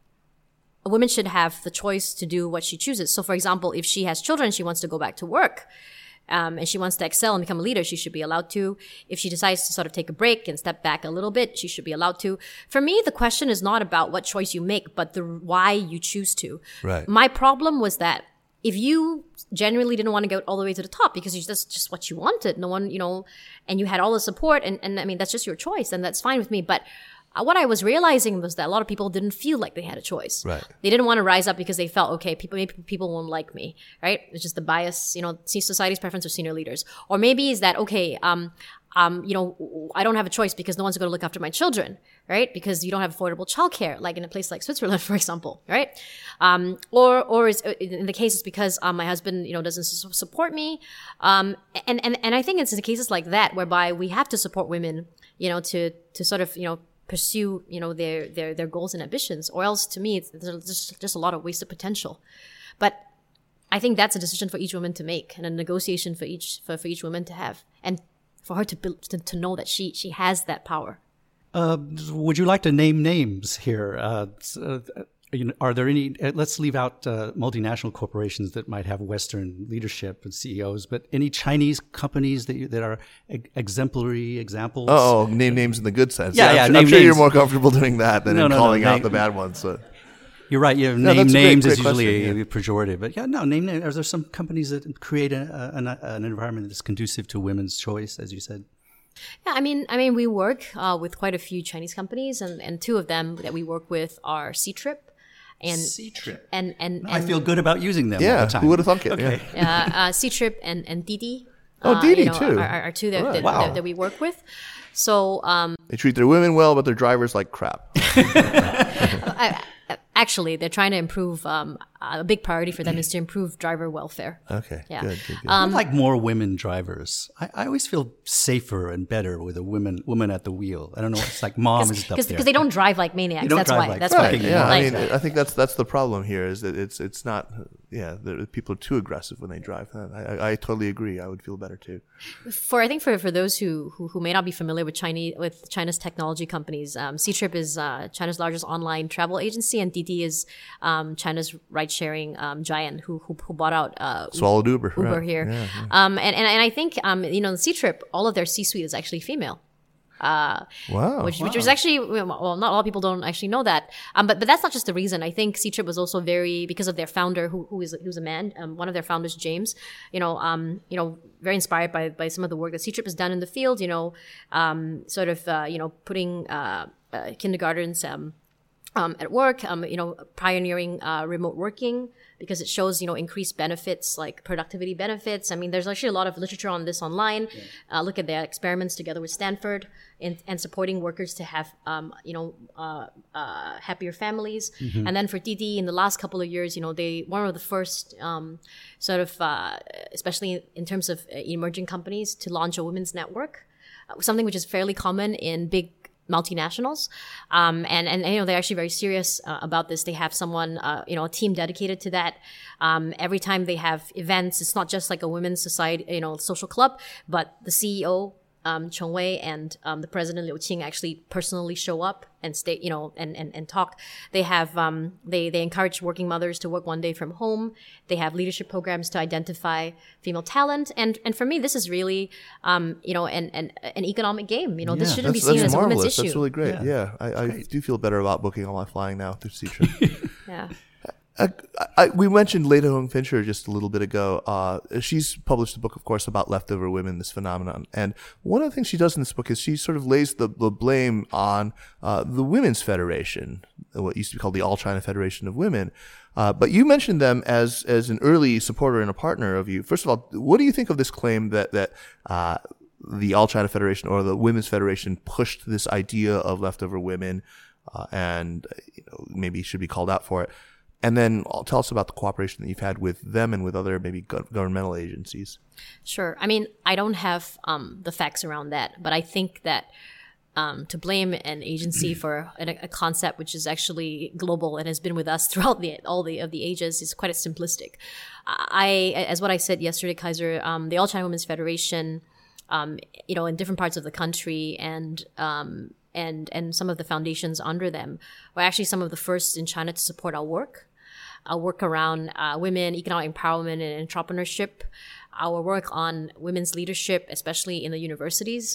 a woman should have the choice to do what she chooses. So, for example, if she has children, she wants to go back to work, um, and she wants to excel and become a leader, she should be allowed to. If she decides to sort of take a break and step back a little bit, she should be allowed to. For me, the question is not about what choice you make, but the why you choose to. Right. My problem was that if you genuinely didn't want to get all the way to the top because you, that's just what you wanted, no one, you know, and you had all the support, and, and I mean, that's just your choice, and that's fine with me. But what I was realizing was that a lot of people didn't feel like they had a choice. Right. They didn't want to rise up because they felt, okay, people maybe people won't like me, right? It's just the bias, you know, society's preference of senior leaders. Or maybe is that, okay, um, um, you know, I don't have a choice because no one's going to look after my children, right? Because you don't have affordable childcare, like in a place like Switzerland, for example, right? Um, or, or is, in the cases because um, my husband, you know, doesn't su- support me. Um, and, and, and I think it's in cases like that whereby we have to support women, you know, to, to sort of, you know, pursue, you know, their, their, their goals and ambitions, or else to me, it's there's just, just a lot of wasted potential. But I think that's a decision for each woman to make, and a negotiation for each, for, for each woman to have, and for her to build, to, to know that she, she has that power. Uh, would you like to name names here? Uh, uh, you know, are there any, uh, let's leave out uh, multinational corporations that might have Western leadership and C E Os, but any Chinese companies that you, that are e- exemplary examples? Oh, name names in the good sense. Yeah, yeah. I'm, name I'm sure names. you're more comfortable doing that than No, in no, no, calling out name- the bad ones. So. You're right. You know, No, name that's a great- names great is usually question, a, yeah. a pejorative, but yeah, no, name names. Are there some companies that create a, an, an environment that's conducive to women's choice, as you said? Yeah, I mean, I mean, we work uh, with quite a few Chinese companies, and, and two of them that we work with are C-Trip. And C-Trip. And, and, and I feel good about using them all Yeah, the time. who would have thunk it? Okay. Yeah. uh, uh, C-Trip and, and Didi. Oh, uh, Didi you know, too. Are, are, are two that, Right. that, Wow. that, that we work with. So, um, They treat their women well, but their drivers like crap. I, I, actually, they're trying to improve. Um, a big priority for them is to improve driver welfare. Okay, Yeah. good, good, good. I'd like more women drivers. I, I always feel safer and better with a woman woman at the wheel. I don't know. It's like mom is up there. Because they don't drive like maniacs. They don't That's drive why. like That's Right. why. Yeah. I Like- mean, I think that's that's the problem here. Is that it's it's not. Yeah, the, people are too aggressive when they drive. I, I, I totally agree. I would feel better too. For I think for, for those who, who who may not be familiar with Chinese with China's technology companies, um, C-Trip is uh, China's largest online travel agency, and Didi is um, China's ride-sharing um, giant who, who who bought out uh, Swallowed Uber. Uber right. here. Yeah, yeah. Um, and, and and I think um, you know, C-Trip, all of their C-suite is actually female. Uh, wow. Which, wow. which was actually, well, not a lot of people don't actually know that. Um, but, but that's not just the reason. I think Ctrip was also very, because of their founder, who, who is, who's a man, um, one of their founders, James, you know, um, you know, very inspired by, by some of the work that Ctrip has done in the field, you know, um, sort of, uh, you know, putting, uh, uh kindergartens, um, Um, at work, um, you know, pioneering uh, remote working because it shows, you know, increased benefits like productivity benefits. I mean, there's actually a lot of literature on this online. Yeah. Uh, look at their experiments together with Stanford and, and supporting workers to have, um, you know, uh, uh, happier families. Mm-hmm. And then for Didi, in the last couple of years, you know, they one of the first um, sort of, uh, especially in terms of emerging companies, to launch a women's network, uh, something which is fairly common in big multinationals, um, and, and you know they're actually very serious uh, about this. They have someone, uh, you know, a team dedicated to that. Um, every time they have events, it's not just like a women's society, you know, social club, but the C E O, um, Cheng Wei, and um, the president Liu Qing actually personally show up and stay, you know, and and, and talk. They have um, they they encourage working mothers to work one day from home. They have leadership programs to identify female talent, and and for me, this is really, um, you know, an, an an economic game. You know, Yeah, this shouldn't be That's, seen that's as a women's marvelous. issue. That's really great. Yeah. Yeah, I, I do feel better about booking all my flying now through Ctrip. Yeah. Uh, I, we mentioned Leda Hong Fincher just a little bit ago. Uh, she's published a book, of course, about leftover women, this phenomenon. And one of the things she does in this book is she sort of lays the, the blame on uh, the Women's Federation, what used to be called the All China Federation of Women. Uh, but you mentioned them as as an early supporter and a partner of you. First of all, what do you think of this claim that that uh, the All China Federation or the Women's Federation pushed this idea of leftover women uh, and you know, maybe should be called out for it? And then tell us about the cooperation that you've had with them and with other maybe governmental agencies. Sure. I mean, I don't have um, the facts around that, but I think that um, to blame an agency for a, a concept which is actually global and has been with us throughout the all the of the ages is quite simplistic. I, as what I said yesterday, Kaiser, um, the All China Women's Federation, um, you know, in different parts of the country and um, and and some of the foundations under them were actually some of the first in China to support our work. Our work around uh, women, economic empowerment and entrepreneurship, our work on women's leadership, especially in the universities,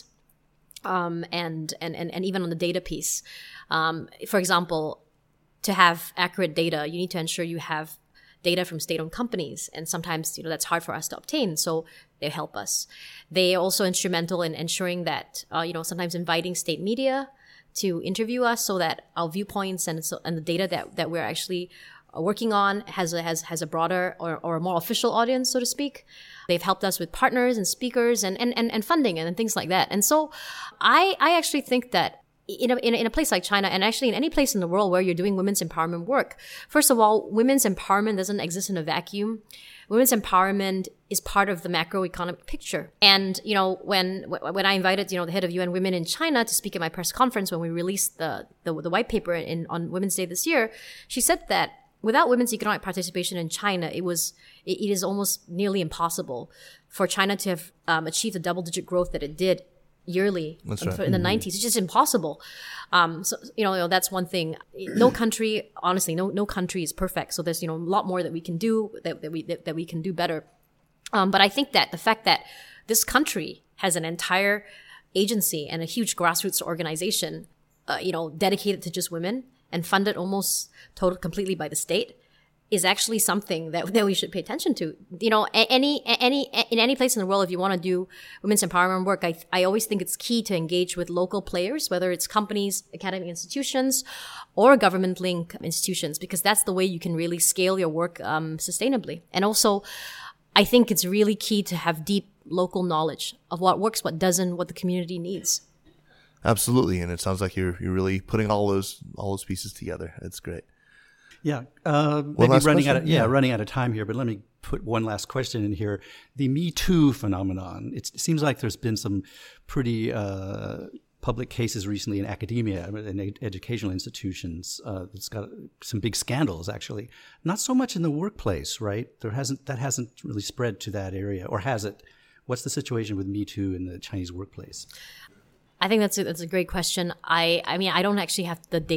um, and, and, and, and even on the data piece. Um, for example, to have accurate data, you need to ensure you have data from state-owned companies. And sometimes, you know, that's hard for us to obtain. So they help us. They are also instrumental in ensuring that, uh, you know, sometimes inviting state media to interview us so that our viewpoints and, so, and the data that, that we're actually working on has a, has has a broader or, or a more official audience, so to speak. They've helped us with partners and speakers and, and, and, and funding and things like that. And so I I actually think that in a, in a in a place like China, and actually in any place in the world where you're doing women's empowerment work, first of all, women's empowerment doesn't exist in a vacuum. Women's empowerment is part of the macroeconomic picture. And, you know, when when I invited, you know, the head of U N Women in China to speak at my press conference when we released the the, the white paper in on Women's Day this year, she said that without women's economic participation in China, it was it, it is almost nearly impossible for China to have um, achieved the double-digit growth that it did yearly That's in, right. in the nineties. It's just impossible. Um, so you know, you know, that's one thing. No country, honestly, no no country is perfect. So there's you know a lot more that we can do that, that we that, that we can do better. Um, but I think that the fact that this country has an entire agency and a huge grassroots organization, uh, you know, dedicated to just women, and funded almost total completely by the state, is actually something that, that we should pay attention to. You know, any any in any place in the world, if you want to do women's empowerment work, I I always think it's key to engage with local players, whether it's companies, academic institutions, or government link institutions, because that's the way you can really scale your work um, sustainably. And also, I think it's really key to have deep local knowledge of what works, what doesn't, what the community needs. Absolutely, and it sounds like you're you're really putting all those all those pieces together. It's great. Yeah, uh, maybe last running question? out of yeah, Yeah. running out of time here, but let me put one last question in here. The Me Too phenomenon. It's, it seems like there's been some pretty uh, public cases recently in academia and ed- educational institutions. Uh, it's got some big scandals, actually. Not so much in the workplace, right? There hasn't that hasn't really spread to that area, or has it? What's the situation with Me Too in the Chinese workplace? I think that's a, that's a great question. I, I mean, I don't actually have the data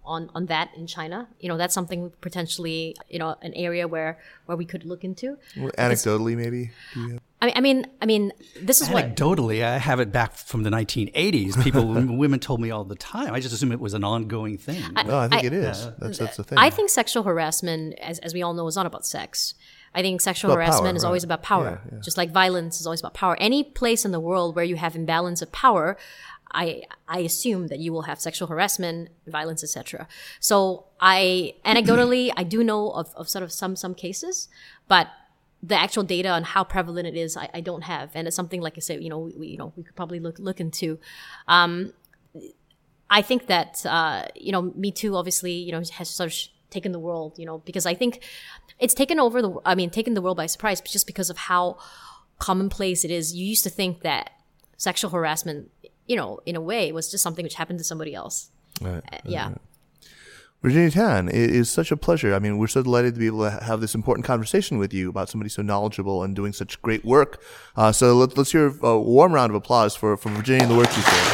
on, on that in China. You know, that's something potentially, you know, an area where, where we could look into. Well, anecdotally, maybe? Do you have- I mean, I mean, I mean, this is what. Anecdotally, I have it back from the nineteen eighties. People, women told me all the time. I just assume it was an ongoing thing. I- No, I think I- it is. That's that's the thing. I think sexual harassment, as, as we all know, is not about sex. I think sexual About harassment power, is right. always about power, Yeah, yeah. just like violence is always about power. Any place in the world where you have imbalance of power, I I assume that you will have sexual harassment, violence, et cetera. So I anecdotally I do know of, of sort of some some cases, but the actual data on how prevalent it is, I, I don't have, and it's something like I said, you know, we, we you know we could probably look look into. Um, I think that uh, you know, Me Too obviously you know has sort of sh- taken the world, you know, because I think it's taken over the I mean taken the world by surprise, just because of how commonplace it is. You used to think that sexual harassment, you know, in a way, was just something which happened to somebody else. Right, Uh, yeah. Virginia Tan, it is such a pleasure. I mean, we're so delighted to be able to ha- have this important conversation with you about somebody so knowledgeable and doing such great work. Uh, so let, let's hear a warm round of applause for, for Virginia and the work she's doing.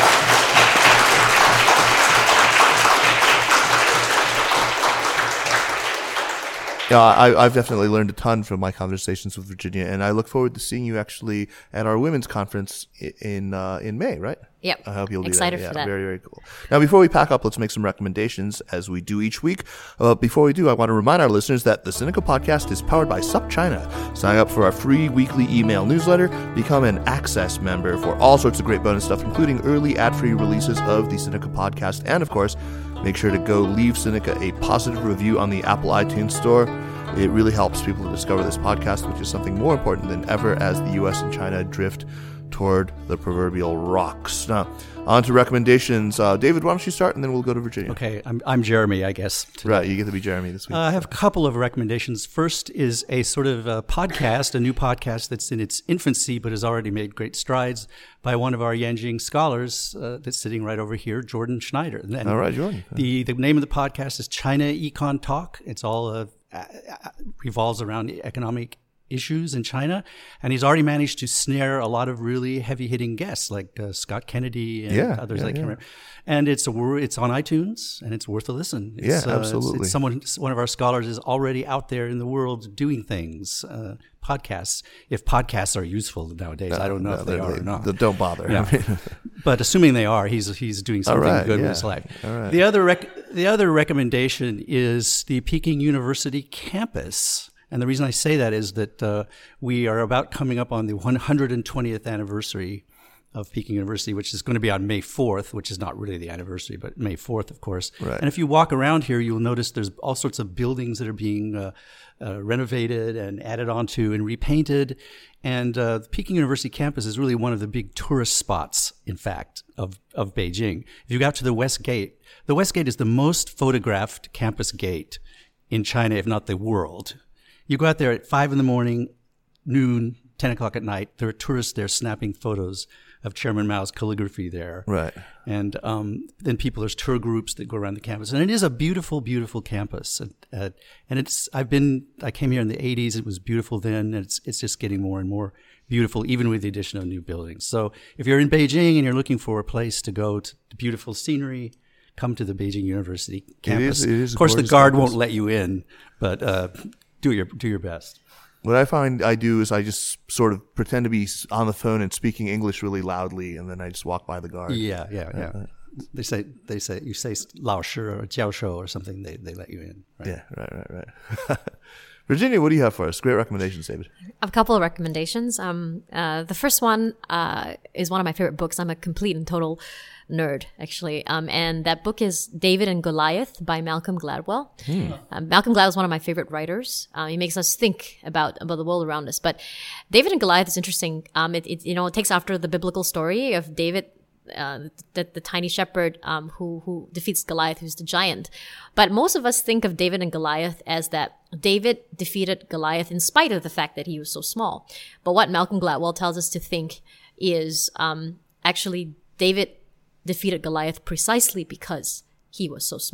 Yeah, I, I've definitely learned a ton from my conversations with Virginia, and I look forward to seeing you actually at our women's conference i- in uh, in May, right? Yep. I hope you'll be Excited there. for Yeah, that. very, very cool. Now, before we pack up, let's make some recommendations as we do each week. Uh, before we do, I want to remind our listeners that the Sinica Podcast is powered by SupChina. Sign up for our free weekly email newsletter, become an Access member for all sorts of great bonus stuff, including early ad-free releases of the Sinica Podcast. And of course, make sure to go leave Sinica a positive review on the Apple iTunes Store. It really helps people to discover this podcast, which is something more important than ever as the U S and China drift toward the proverbial rocks. Now, on to recommendations. Uh, David, why don't you start, and then we'll go to Virginia. Okay, I'm, I'm Jeremy, I guess. Right, you get to be Jeremy this week. Uh, I have a couple of recommendations. First is a sort of a podcast, a new podcast that's in its infancy but has already made great strides by one of our Yanjing scholars uh, that's sitting right over here, Jordan Schneider. And All right, Jordan. The, the name of the podcast is China Econ Talk. It's all uh, uh, revolves around economic issues in China, and he's already managed to snare a lot of really heavy-hitting guests like uh, Scott Kennedy and Yeah, others yeah, I can't yeah. remember. And it's a wor- it's on iTunes, and it's worth a listen. It's, Yeah, uh, it's- absolutely. It's, someone, one of our scholars is already out there in the world doing things. Uh, podcasts, if podcasts are useful nowadays, I don't know No, if they are or not. they- Don't bother. Yeah. But assuming they are, he's he's doing something right, good yeah. with his life. All right. The other rec- the other recommendation is the Peking University campus. And the reason I say that is that uh, we are about coming up on the one hundred twentieth anniversary of Peking University, which is going to be on May fourth, which is not really the anniversary, but May fourth, of course. Right. And if you walk around here, you'll notice there's all sorts of buildings that are being uh, uh, renovated and added onto and repainted. And uh, the Peking University campus is really one of the big tourist spots, in fact, of, of Beijing. If you go out to the West Gate, the West Gate is the most photographed campus gate in China, if not the world. You go out there at five in the morning, noon, ten o'clock at night. There are tourists there snapping photos of Chairman Mao's calligraphy there. Right. And um, then people, there's tour groups that go around the campus. And it is a beautiful, beautiful campus. And, uh, and it's, I've been, I came here in the eighties. It was beautiful then. And it's, it's just getting more and more beautiful, even with the addition of new buildings. So if you're in Beijing and you're looking for a place to go to beautiful scenery, come to the Beijing University campus. is- it is a of course, the gorgeous guard campus. won't let you in, but uh, do your do your best. What I find I do is I just sort of pretend to be s- on the phone and speaking English really loudly, and then I just walk by the guard. Yeah, yeah, yeah. They say they say you say 老师 or 教授 or something. They they let you in. Right? Yeah, right, right, right. Virginia, what do you have for us? Great recommendations, David. I have a couple of recommendations. Um, uh, the first one uh, is one of my favorite books. I'm a complete and total nerd, actually. Um, and that book is David and Goliath by Malcolm Gladwell. Um, Malcolm Gladwell is one of my favorite writers. Uh, he makes us think about, about the world around us. But David and Goliath is interesting. Um, it, it, you know, it takes after the biblical story of David, uh, the, the tiny shepherd um, who, who defeats Goliath, who's the giant. But most of us think of David and Goliath as that David defeated Goliath in spite of the fact that he was so small. But what Malcolm Gladwell tells us to think is um, actually David defeated Goliath precisely because he was so small.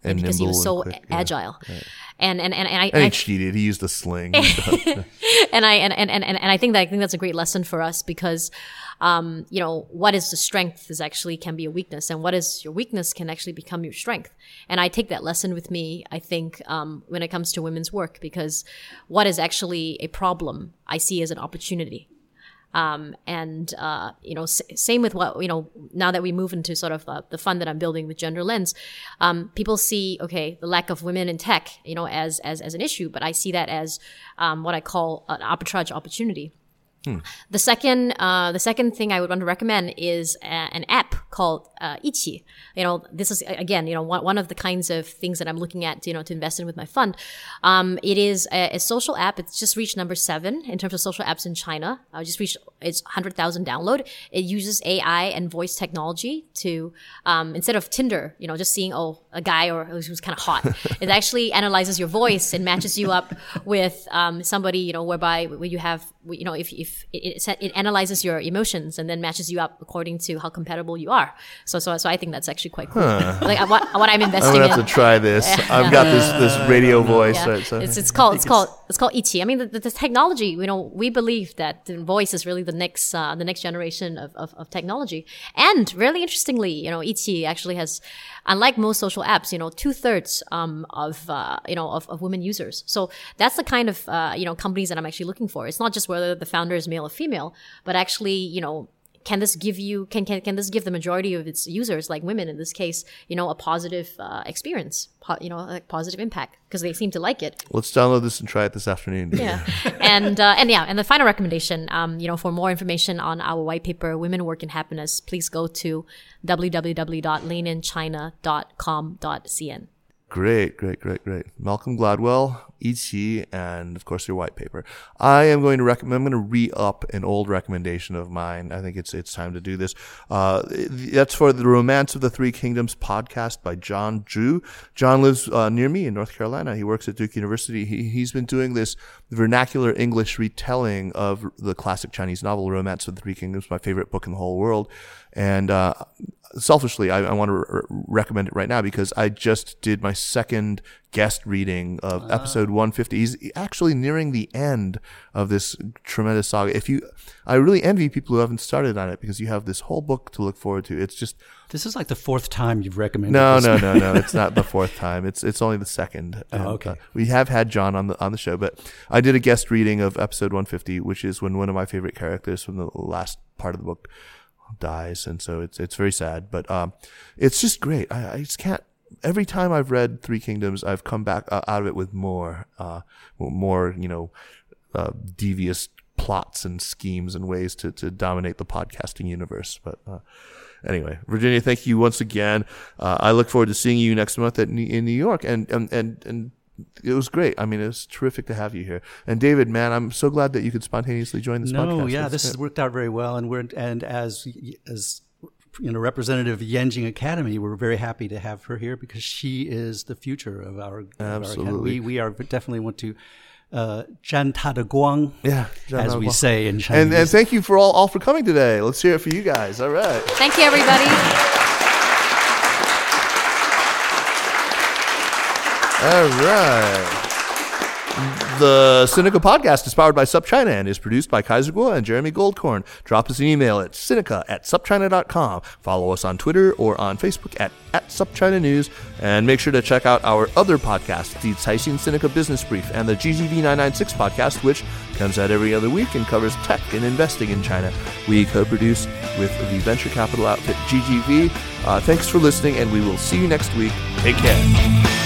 And because he was so nimble and quick, yeah. agile. Right. And, and, and, and I, and he I, cheated. He used a sling. and I, and, and, and, and I think that, I think that's a great lesson for us because, um, you know, what is the strength is actually can be a weakness, and what is your weakness can actually become your strength. And I take that lesson with me, I think, um, when it comes to women's work, because what is actually a problem, I see as an opportunity. Um, and, uh, you know, s- same with what, you know, now that we move into sort of uh, the fund that I'm building with Gender Lens, um, people see, okay, the lack of women in tech, you know, as, as, as an issue, but I see that as, um, what I call an arbitrage opportunity. Hmm. The second, uh, the second thing I would want to recommend is a, an app called uh, Ichi. You know, this is again, you know, one, one of the kinds of things that I'm looking at, you know, to invest in with my fund. Um, it is a, a social app. It's just reached number seven in terms of social apps in China. I uh, just reached it's one hundred thousand download. It uses A I and voice technology to um, instead of Tinder, you know, just seeing oh a guy or who's, who's kind of hot. It actually analyzes your voice and matches you up with um, somebody, you know, whereby where you have, you know, if if It, it, it analyzes your emotions and then matches you up according to how compatible you are. So, so, so I think that's actually quite cool. Huh. Like what, what I'm investing in. I'm gonna in. have to try this. I've got this this radio voice. Yeah. Right, so. It's it's called it's called it's called Ichi. I mean, the, the, the technology. You know, we believe that the voice is really the next uh, the next generation of, of of technology. And really interestingly, you know, Ichi actually has, unlike most social apps, you know, two thirds um, of uh, you know of, of women users. So that's the kind of uh, you know companies that I'm actually looking for. It's not just whether the founder is male or female, but actually, you know, can this give you, can, can, can this give the majority of its users, like women in this case, you know, a positive uh, experience, po- you know, a positive impact, because they seem to like it. Let's download this and try it this afternoon. Yeah. and, uh, and yeah, and the final recommendation, um, you know, for more information on our white paper, Women, Work and Happiness, please go to w w w dot lean in china dot com dot c n. Great, great, great, great. Malcolm Gladwell, Ichi, and of course your white paper. I am going to recommend. I'm going to re-up an old recommendation of mine. I think it's it's time to do this. Uh, that's for the Romance of the Three Kingdoms podcast by John Zhu. John lives uh, near me in North Carolina. He works at Duke University. He he's been doing this vernacular English retelling of the classic Chinese novel Romance of the Three Kingdoms, my favorite book in the whole world, and. Uh, Selfishly, I, I want to re- recommend it right now because I just did my second guest reading of uh. episode one fifty. He's actually nearing the end of this tremendous saga. If you, I really envy people who haven't started on it because you have this whole book to look forward to. It's just this is like the fourth time you've recommended. No, this. no, no, no. It's not the fourth time. It's it's only the second. Oh, and, okay. Uh, we have had John on the on the show, but I did a guest reading of episode one fifty, which is when one of my favorite characters from the last part of the book dies, and so it's it's very sad, but um it's just great. I, I just can't. Every time I've read Three Kingdoms, I've come back uh, out of it with more, uh, more you know, uh, devious plots and schemes and ways to to dominate the podcasting universe. But uh, anyway, Virginia, thank you once again. Uh, I look forward to seeing you next month at in New York, and and and. and it was great. I mean, it was terrific to have you here. And David, man, I'm so glad that you could spontaneously join this no, podcast. No, yeah, That's this it. has worked out very well. And we're and as as you know, representative of Yanjing Academy, we're very happy to have her here because she is the future of our. Of Absolutely, our we we are definitely want to. Uh, 沾她的光, yeah, as we say in Chinese. And, and thank you for all, all for coming today. Let's hear it for you guys. All right. Thank you, everybody. All right. The Sinica podcast is powered by SupChina and is produced by Kaiser Kuo and Jeremy Goldkorn. Drop us an email at Sinica at supchina dot com. Follow us on Twitter or on Facebook at, at SupChina News. And make sure to check out our other podcasts, the Caixin Sinica Business Brief and the G G V nine ninety-six podcast, which comes out every other week and covers tech and investing in China. We co-produce with the venture capital outfit G G V. Uh, thanks for listening, and we will see you next week. Take care.